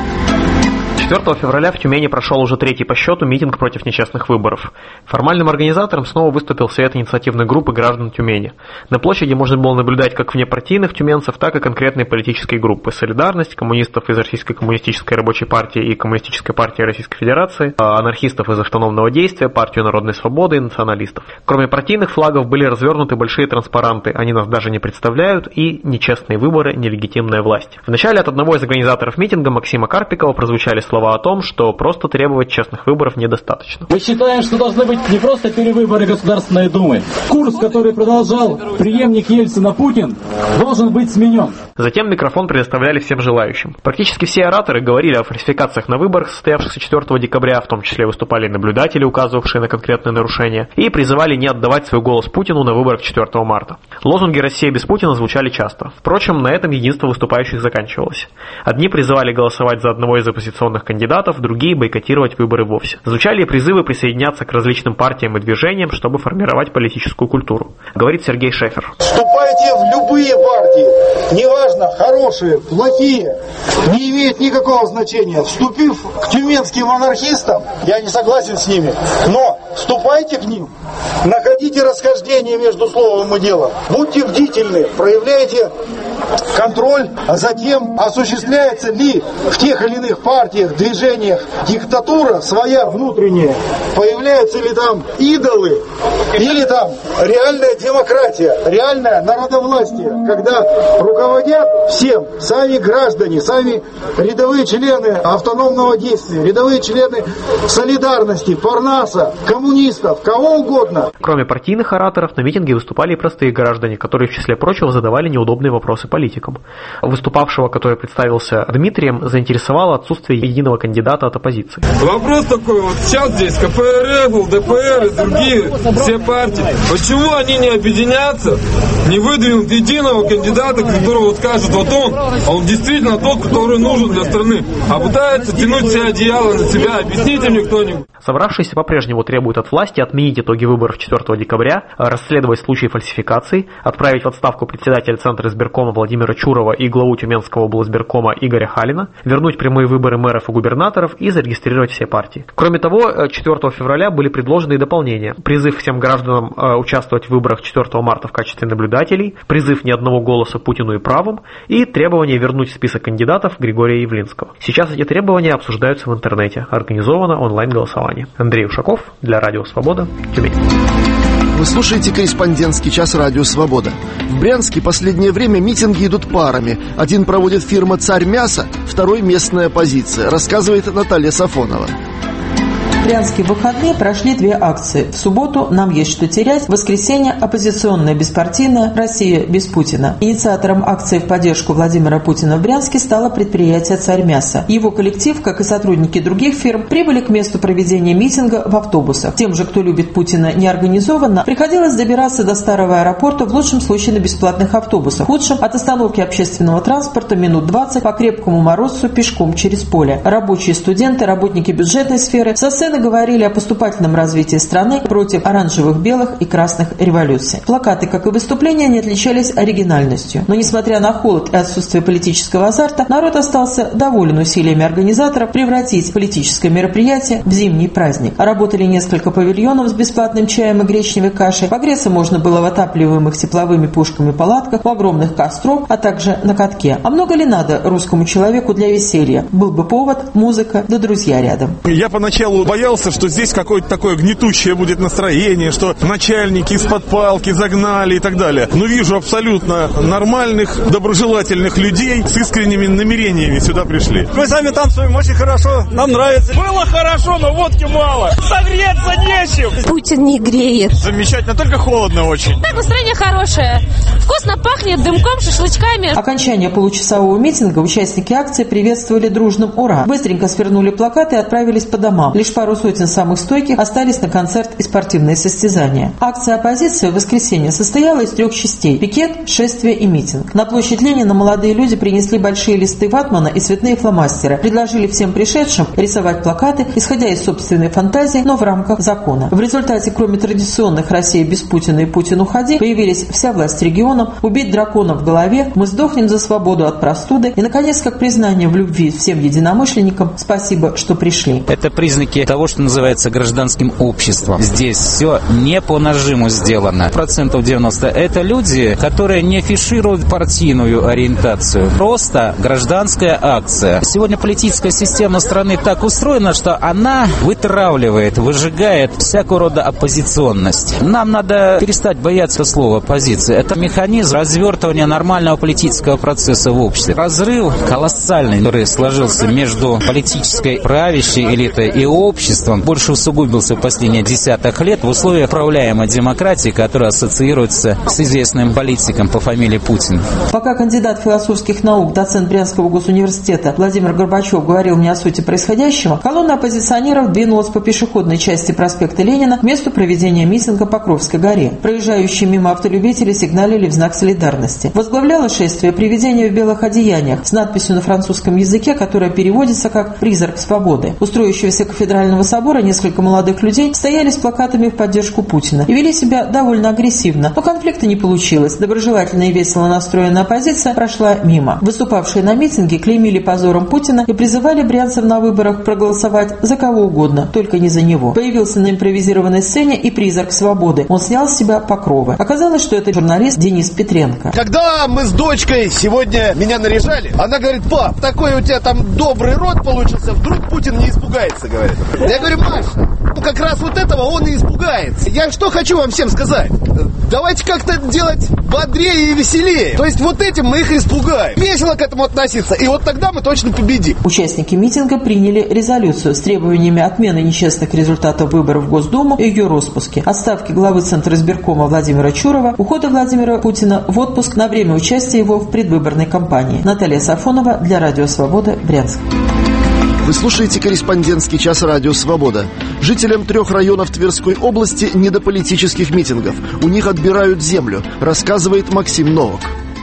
4 февраля в Тюмени прошел уже третий по счету митинг против нечестных выборов. Формальным организатором снова выступил Совет инициативной группы граждан Тюмени. На площади можно было наблюдать как внепартийных тюменцев, так и конкретные политические группы: «Солидарность», коммунистов из Российской коммунистической рабочей партии и Коммунистической партии Российской Федерации, анархистов из Автономного действия, партию Народной свободы и националистов. Кроме партийных флагов были развернуты большие транспаранты «Они нас даже не представляют» и «Нечестные выборы, нелегитимная власть». Вначале от одного из организаторов митинга, Максима Карпикова, прозвучали слова о том, что просто требовать честных выборов недостаточно. Мы считаем, что должны быть не просто перевыборы Государственной Думы. Курс, который продолжал преемник Ельцина Путин, должен быть сменен. Затем микрофон предоставляли всем желающим. Практически все ораторы говорили о фальсификациях на выборах, состоявшихся 4 декабря, в том числе выступали наблюдатели, указывавшие на конкретные нарушения, и призывали не отдавать свой голос Путину на выборах 4 марта. Лозунги «Россия без Путина» звучали часто. Впрочем, на этом единство выступающих заканчивалось. Одни призывали голосовать за одного из оппозиционных кандидатов, другие бойкотировать выборы вовсе. Звучали и призывы присоединяться к различным партиям и движениям, чтобы формировать политическую культуру. Говорит Сергей Шефер. Вступайте в любые партии, неважно, хорошие, плохие, не имеет никакого значения. Вступив к тюменским анархистам, я не согласен с ними, но вступайте к ним, находите расхождение между словом и делом, будьте бдительны, проявляйте контроль, а затем осуществляется ли в тех или иных партиях, движениях диктатура своя внутренняя, появляются ли там идолы или там реальная демократия, реальное народовластие, когда руководят всем сами граждане, сами рядовые члены автономного действия, рядовые члены солидарности, Парнаса, коммунистов, кого угодно. Кроме партийных ораторов, на митинге выступали и простые граждане, которые, в числе прочего, задавали неудобные вопросы политикам. Выступавшего, который представился Дмитрием, заинтересовало отсутствие единого кандидата от оппозиции. Вопрос такой, вот сейчас здесь КПРФ, ЛДПР и другие все партии, почему они не объединятся, не выдвинут единого кандидата, которого вот скажут, вот он действительно тот, который нужен для страны, а пытается тянуть все одеяла на себя, объясните мне кто-нибудь. Собравшиеся по-прежнему требуют от власти отменить итоги выборов 4 декабря, расследовать случаи фальсификаций, отправить в отставку председателя Центра избиркома Владимира Чурова и главу Тюменского облсбиркома Игоря Халина, вернуть прямые выборы мэров и губернаторов и зарегистрировать все партии. Кроме того, 4 февраля были предложены и дополнения. Призыв всем гражданам участвовать в выборах 4 марта в качестве наблюдателей, призыв ни одного голоса Путину и правым и требование вернуть в список кандидатов Григория Явлинского. Сейчас эти требования обсуждаются в интернете. Организовано онлайн-голосование. Андрей Ушаков для Радио Свобода, Тюмень. Вы слушаете «Корреспондентский час» Радио Свобода. В Брянске последнее время митинги идут парами. Один проводит фирма «Царь мяса», второй местная оппозиция, рассказывает Наталья Сафонова. В брянские выходные прошли две акции. В субботу «Нам есть что терять», в воскресенье оппозиционная беспартийная «Россия без Путина». Инициатором акции в поддержку Владимира Путина в Брянске стало предприятие «Царь мяса». Его коллектив, как и сотрудники других фирм, прибыли к месту проведения митинга в автобусах. Тем же, кто любит Путина неорганизованно, приходилось добираться до старого аэропорта в лучшем случае на бесплатных автобусах, в худшем от остановки общественного транспорта минут 20 по крепкому морозу пешком через поле. Рабочие, студенты, работники бюджетной сферы со сцены говорили о поступательном развитии страны против оранжевых, белых и красных революций. Плакаты, как и выступления, не отличались оригинальностью. Но, несмотря на холод и отсутствие политического азарта, народ остался доволен усилиями организаторов превратить политическое мероприятие в зимний праздник. Работали несколько павильонов с бесплатным чаем и гречневой кашей. Погреться можно было в отапливаемых тепловыми пушками палатках, у огромных костров, а также на катке. А много ли надо русскому человеку для веселья? Был бы повод, музыка, да друзья рядом. Я поначалу боялся, что здесь какое-то такое гнетущее будет настроение, что начальники из-под палки загнали и так далее. Но вижу абсолютно нормальных, доброжелательных людей с искренними намерениями сюда пришли. Мы сами танцуем очень хорошо, нам нравится. Было хорошо, но водки мало. Согреться нечем. Путин не греет. Замечательно, только холодно очень. Настроение хорошее. Вкусно пахнет дымком, шашлычками. Окончание получасового митинга участники акции приветствовали дружным «Ура!». Быстренько свернули плакаты и отправились по домам. Лишь пару пару сотен самых стойких остались на концерт и спортивные состязания. Акция оппозиции в воскресенье состояла из 3 частей – пикет, шествие и митинг. На площадь Ленина молодые люди принесли большие листы ватмана и цветные фломастеры, предложили всем пришедшим рисовать плакаты, исходя из собственной фантазии, но в рамках закона. В результате, кроме традиционных «Россия без Путина» и «Путин уходи», появились «Вся власть регионам», «Убить дракона в голове», «Мы сдохнем за свободу от простуды» и, наконец, как признание в любви всем единомышленникам «Спасибо, что пришли». Это признаки того, что называется гражданским обществом. Здесь все не по нажиму сделано. 90% это люди, которые не афишируют партийную ориентацию. Просто гражданская акция. Сегодня политическая система страны так устроена, что она вытравливает, выжигает всякого рода оппозиционность. Нам надо перестать бояться слова «оппозиция». Это механизм развертывания нормального политического процесса в обществе. Разрыв колоссальный, который сложился между политической правящей элитой и обществом, больше усугубился в последние десятых лет в условиях управляемой демократии, которая ассоциируется с известным политиком по фамилии Путин. Пока кандидат философских наук, доцент Брянского госуниверситета Владимир Горбачев говорил мне о сути происходящего, колонна оппозиционеров двинулась по пешеходной части проспекта Ленина к месту проведения митинга по Покровской горе. Проезжающие мимо автолюбители сигналили в знак солидарности. Возглавляло шествие привидение в белых одеяниях с надписью на французском языке, которая переводится как «Призрак свободы». У строящегося кафедрального собора несколько молодых людей стояли с плакатами в поддержку Путина и вели себя довольно агрессивно, но конфликта не получилось. Доброжелательная и весело настроенная оппозиция прошла мимо. Выступавшие на митинге клеймили позором Путина и призывали брянцев на выборах проголосовать за кого угодно, только не за него. Появился на импровизированной сцене и призрак свободы. Он снял с себя покровы. Оказалось, что это журналист Денис Петренко. Когда мы с дочкой сегодня меня наряжали, она говорит: пап, такой у тебя там добрый рот получился, вдруг Путин не испугается, говорит. Я говорю: Маша, как раз вот этого он и испугается. Я что хочу вам всем сказать? Давайте как-то делать бодрее и веселее. То есть вот этим мы их испугаем. Весело к этому относиться, и вот тогда мы точно победим. Участники митинга приняли резолюцию с требованиями отмены нечестных результатов выборов в Госдуму и ее распуске, отставки главы Центра избиркома Владимира Чурова, ухода Владимира Путина в отпуск на время участия его в предвыборной кампании. Наталья Сафонова для Радио Свобода, Брянск. Вы слушаете «Корреспондентский час» Радио Свобода. Жителям 3 районов Тверской области не до политических митингов. У них отбирают землю, рассказывает Максим Новак.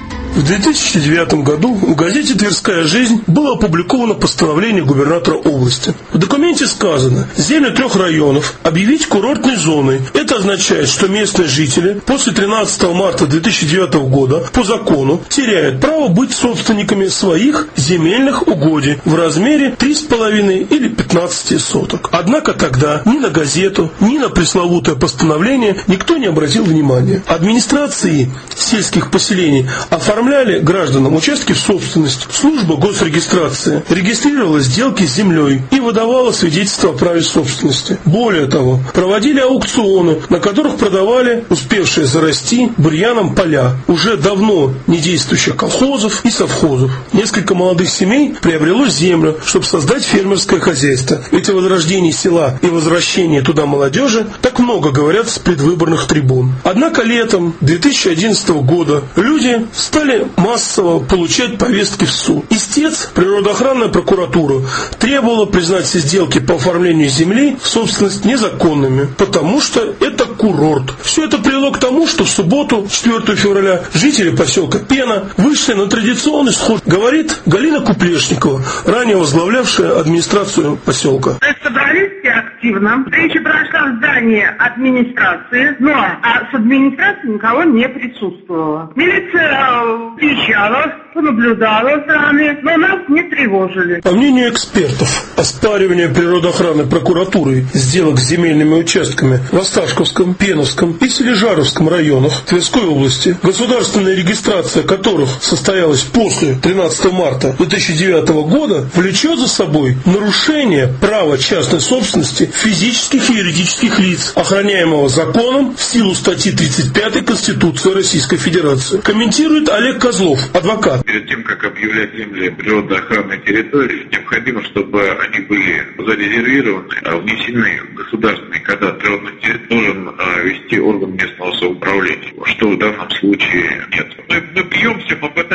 В 2009 году в газете «Тверская жизнь» было опубликовано постановление губернатора области. В документе сказано: земли 3 районов объявить курортной зоной. Это означает, что местные жители после 13 марта 2009 года по закону теряют право быть собственниками своих земельных угодий в размере 3,5 или 15 соток. Однако тогда ни на газету, ни на пресловутое постановление никто не обратил внимания. Администрации сельских поселений оформляли гражданам участки в собственность. Служба госрегистрации регистрировала сделки с землей и выдавала свидетельство о праве собственности. Более того, проводили аукционы, на которых продавали успевшие зарасти бурьяном поля уже давно не действующих колхозов и совхозов. Несколько молодых семей приобрело землю, чтобы создать фермерское хозяйство. Ведь о возрождении села и возвращении туда молодежи так много говорят с предвыборных трибун. Однако летом 2011 года люди стали массово получать повестки в суд. Истец, природоохранная прокуратура, требовала признать все сделки по оформлению земли в собственность незаконными, потому что это курорт. Все это привело к тому, что в субботу, 4 февраля, жители поселка Пена вышли на традиционный сход, говорит Галина Куплешникова, ранее возглавлявшая администрацию поселка. Собрались все активно. Встреча прошла в здании администрации, но с администрацией никого не присутствовало. Милиция приезжала, понаблюдала с стороны, но нас не тревожили. По мнению экспертов, оспаривание природоохранной прокуратурой сделок с земельными участками в Осташковском, Пеновском и Сележаровском районах Тверской области, государственная регистрация которых состоялась после 13 марта 2009 года, влечет за собой нарушение права частной собственности физических и юридических лиц, охраняемого законом в силу статьи 35 Конституции Российской Федерации. Комментирует Олег Козлов, адвокат. Перед тем, как объявлять земли природоохранной территории, необходимо, чтобы они были зарезервированы, внесены в государственный кадастр природных территорий, должен вести орган местного самоуправления, что в данном случае нет. Мы бьемся, мы пытаемся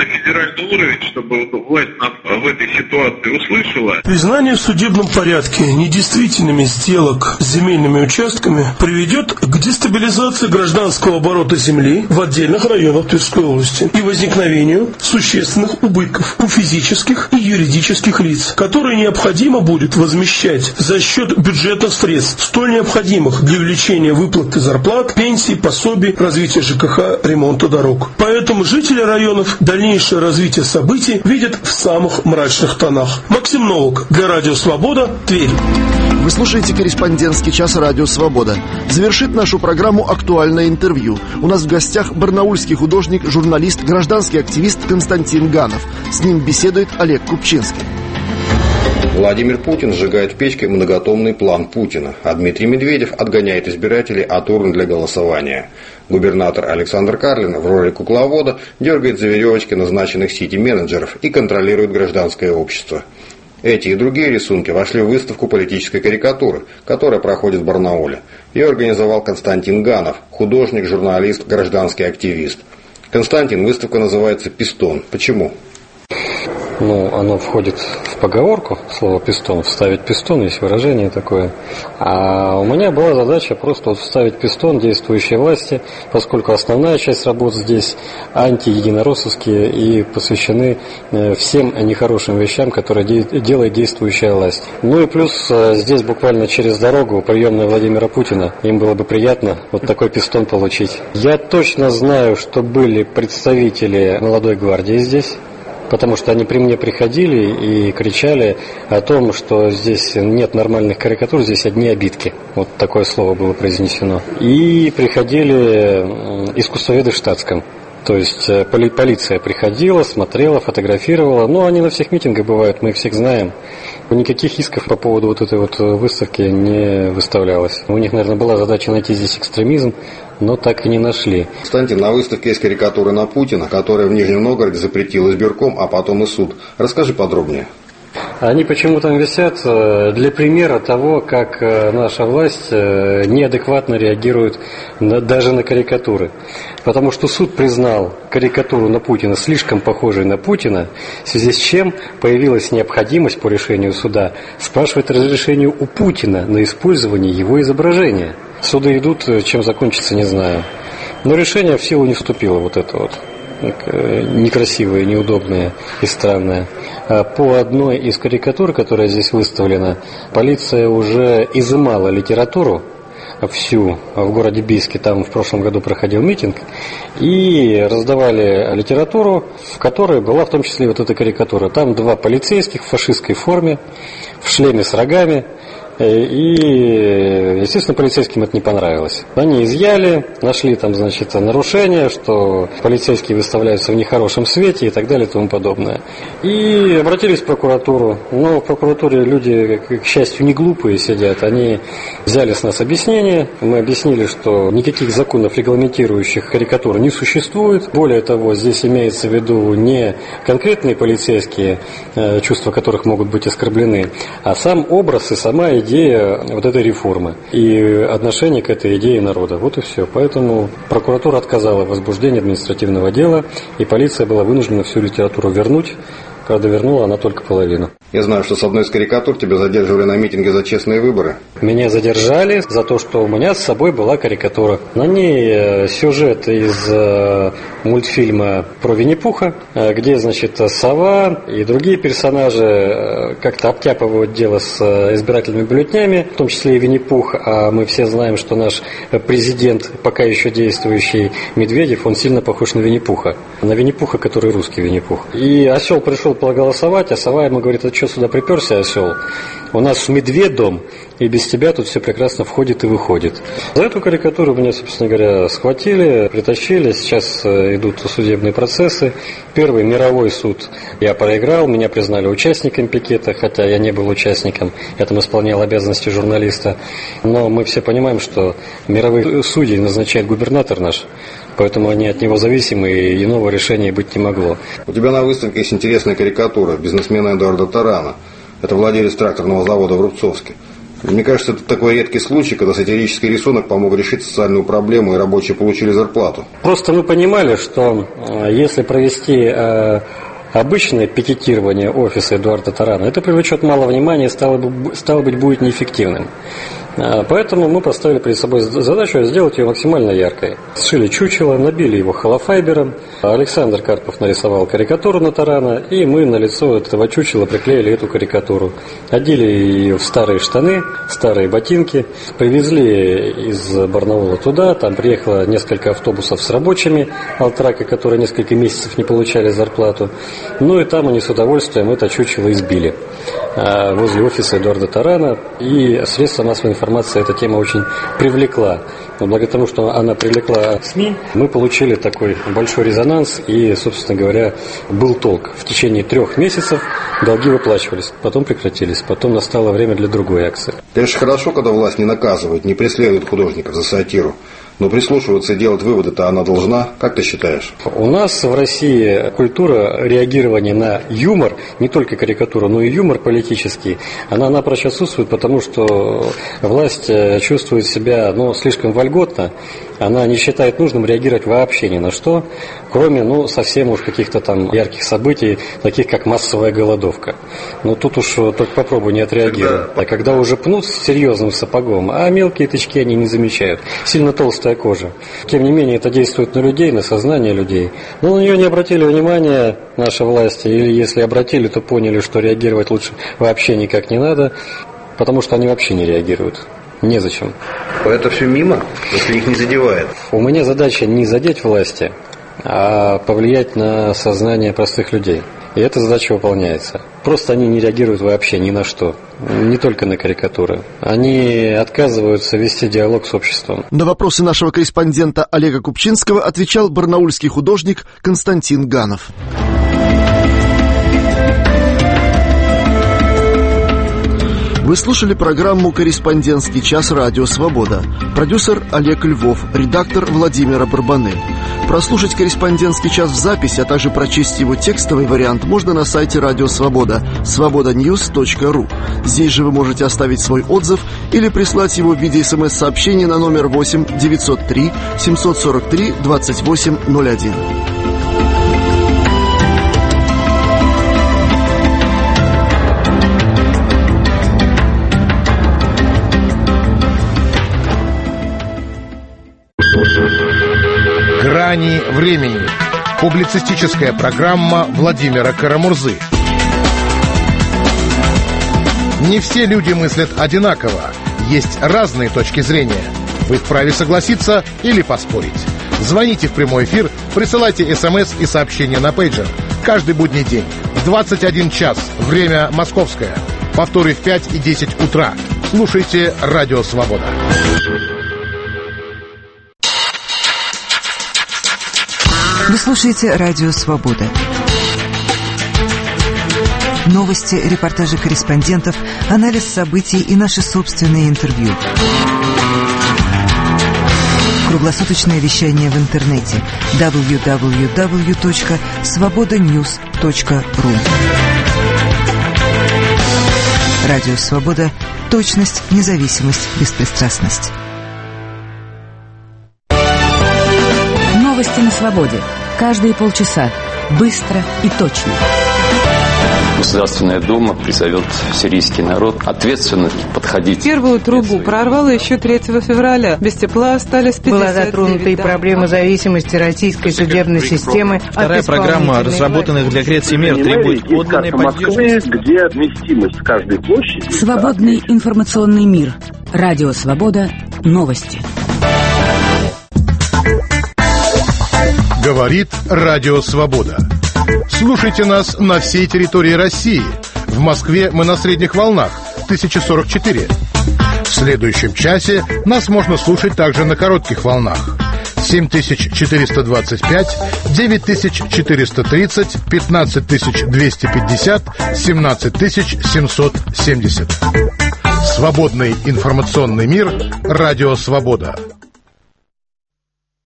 на федеральный уровень, чтобы власть нас в этой ситуации услышала. Признание в судебном порядке недействительными сделок с земельными участками приведет к дестабилизации гражданского оборота земли в отдельных районах Тверской области и возникновению существенных убытков у физических и юридических лиц, которые необходимо будет возмещать за счет бюджетных средств, столь необходимых для увеличения выплаты зарплат, пенсий, пособий, развития ЖКХ, ремонта дорог. Поэтому жители районов дальнейшее развитие событий видят в самых мрачных тонах. Максим Новак для Радио Свобода, Тверь. Вы слушаете «Корреспондентский час» Радио Свобода. Завершит нашу программу актуальное интервью. У нас в гостях барнаульский художник, журналист, гражданский активист Константин Ганов. С ним беседует Олег Купчинский. Владимир Путин сжигает в печке многотомный план Путина, а Дмитрий Медведев отгоняет избирателей от урн для голосования. Губернатор Александр Карлин в роли кукловода дергает за веревочки назначенных сити-менеджеров и контролирует гражданское общество. Эти и другие рисунки вошли в выставку политической карикатуры, которая проходит в Барнауле. Ее организовал Константин Ганов, художник, журналист, гражданский активист. Константин, выставка называется «Пистон». Почему? Оно входит в поговорку, слово «пистон». Вставить пистон, есть выражение такое. А у меня была задача просто вставить пистон действующей власти, поскольку основная часть работ здесь антиединороссовские и посвящены всем нехорошим вещам, которые делает действующая власть. И плюс здесь буквально через дорогу приемная Владимира Путина. Им было бы приятно вот такой пистон получить. Я точно знаю, что были представители молодой гвардии здесь, потому что они при мне приходили и кричали о том, что здесь нет нормальных карикатур, здесь одни обидки. Вот такое слово было произнесено. И приходили искусствоведы в штатском. То есть полиция приходила, смотрела, фотографировала. Они на всех митингах бывают, мы их всех знаем. Никаких исков по поводу вот этой вот выставки не выставлялось. У них, наверное, была задача найти здесь экстремизм, но так и не нашли. Константин, на выставке есть карикатуры на Путина, которые в Нижнем Новгороде запретил избирком, а потом и суд. Расскажи подробнее. Они почему там висят? Для примера того, как наша власть неадекватно реагирует даже на карикатуры. Потому что суд признал карикатуру на Путина слишком похожей на Путина, в связи с чем появилась необходимость по решению суда спрашивать разрешение у Путина на использование его изображения. Суды идут, чем закончится, не знаю. Но решение в силу не вступило, вот это вот. Некрасивое, неудобное и странное. По одной из карикатур, которая здесь выставлена, полиция уже изымала литературу всю в городе Бийске, там в прошлом году проходил митинг, и раздавали литературу, в которой была в том числе вот эта карикатура. Там два полицейских в фашистской форме, в шлеме с рогами. И, естественно, полицейским это не понравилось. Они изъяли, нашли там, нарушения, что полицейские выставляются в нехорошем свете и так далее и тому подобное. И обратились в прокуратуру. Но в прокуратуре люди, к счастью, не глупые сидят. Они взяли с нас объяснение. Мы объяснили, что никаких законов, регламентирующих карикатуру, не существует. Более того, здесь имеется в виду не конкретные полицейские, чувства которых могут быть оскорблены, а сам образ и сама идея вот этой реформы и отношение к этой идее народа. Вот и все. Поэтому прокуратура отказала в возбуждении административного дела, и полиция была вынуждена всю литературу вернуть. Правда, вернула она только половину. Я знаю, что с одной из карикатур тебя задерживали на митинге за честные выборы. Меня задержали за то, что у меня с собой была карикатура. На ней сюжет из мультфильма про Винни-Пуха, где, сова и другие персонажи как-то обтяпывают дело с избирательными бюллетенями, в том числе и Винни-Пух. А мы все знаем, что наш президент, пока еще действующий Медведев, он сильно похож на Винни-Пуха. На Винни-Пуха, который русский Винни-Пух. И осел пришел проголосовать, а сова ему говорит: а что сюда приперся, осел? У нас медведом, и без тебя тут все прекрасно входит и выходит. За эту карикатуру меня, собственно говоря, схватили, притащили. Сейчас идут судебные процессы. Первый мировой суд я проиграл, меня признали участником пикета, хотя я не был участником, я там исполнял обязанности журналиста. Но мы все понимаем, что мировые судьи назначает губернатор наш. Поэтому они от него зависимы, и иного решения быть не могло. У тебя на выставке есть интересная карикатура бизнесмена Эдуарда Тарана. Это владелец тракторного завода в Рубцовске. Мне кажется, это такой редкий случай, когда сатирический рисунок помог решить социальную проблему, и рабочие получили зарплату. Просто мы понимали, что если провести обычное пикетирование офиса Эдуарда Тарана, это привлечет мало внимания и стало быть, будет неэффективным. Поэтому мы поставили перед собой задачу сделать ее максимально яркой. Сшили чучело, набили его холофайбером. Александр Карпов нарисовал карикатуру на Тарана, и мы на лицо этого чучела приклеили эту карикатуру. Одели ее в старые штаны, старые ботинки, привезли из Барнаула туда. Там приехало несколько автобусов с рабочими Алтрака, которые несколько месяцев не получали зарплату. Ну и там они с удовольствием это чучело избили возле офиса Эдуарда Тарана. И средства массовой информации эта тема очень привлекла. Но благодаря тому, что она привлекла СМИ, мы получили такой большой резонанс, и, собственно говоря, был толк. В течение 3 месяцев долги выплачивались, потом прекратились, потом настало время для другой акции. Конечно, хорошо, когда власть не наказывает, не преследует художников за сатиру. Но прислушиваться и делать выводы-то она должна. Как ты считаешь? У нас в России культура реагирования на юмор, не только карикатуру, но и юмор политический, она напрочь отсутствует, потому что власть чувствует себя слишком вольготно. Она не считает нужным реагировать вообще ни на что, кроме совсем уж каких-то там ярких событий, таких как массовая голодовка. Тут уж только попробуй не отреагировать. А когда уже пнут с серьезным сапогом, а мелкие тычки они не замечают. Сильно толстая кожа. Тем не менее, это действует на людей, на сознание людей. Но на нее не обратили внимания наши власти, или если обратили, то поняли, что реагировать лучше вообще никак не надо, потому что они вообще не реагируют. Незачем. Это все мимо, если их не задевает? У меня задача не задеть власти, а повлиять на сознание простых людей. И эта задача выполняется. Просто они не реагируют вообще ни на что. Не только на карикатуры. Они отказываются вести диалог с обществом. На вопросы нашего корреспондента Олега Купчинского отвечал барнаульский художник Константин Ганов. Вы слушали программу «Корреспондентский час. Радио Свобода». Продюсер Олег Львов, редактор Владимира Барбанель. Прослушать «Корреспондентский час» в записи, а также прочесть его текстовый вариант можно на сайте Радио Свобода svobodanews.ru. Здесь же вы можете оставить свой отзыв или прислать его в виде СМС-сообщения на номер 8 903 743 2801. «Грани времени». Публицистическая программа Владимира Карамурзы. Не все люди мыслят одинаково. Есть разные точки зрения. Вы вправе согласиться или поспорить. Звоните в прямой эфир, присылайте СМС и сообщения на пейджер. Каждый будний день в 21 час. Время московское. Повторы в 5 и 10 утра. Слушайте «Радио Свобода». Вы слушаете «Радио Свобода». Новости, репортажи корреспондентов, анализ событий и наши собственные интервью. Круглосуточное вещание в интернете www.svobodanews.ru. Радио Свобода. Точность, независимость, беспристрастность. Новости на свободе. Каждые полчаса. Быстро и точно. Государственная Дума призовет сирийский народ ответственно подходить. Первую трубу прорвало еще 3 февраля. Без тепла остались 50. Была затронута и проблема зависимости российской судебной системы. Вторая программа разработанных для Греции мер требует подлинной поддержки. Где вместимость каждой площади? Свободный информационный мир. Радио Свобода. Новости. Говорит Радио Свобода. Слушайте нас на всей территории России. В Москве мы на средних волнах 1044. В следующем часе нас можно слушать также на коротких волнах 7425, 9430, 15250, 17770. Свободный информационный мир. Радио Свобода.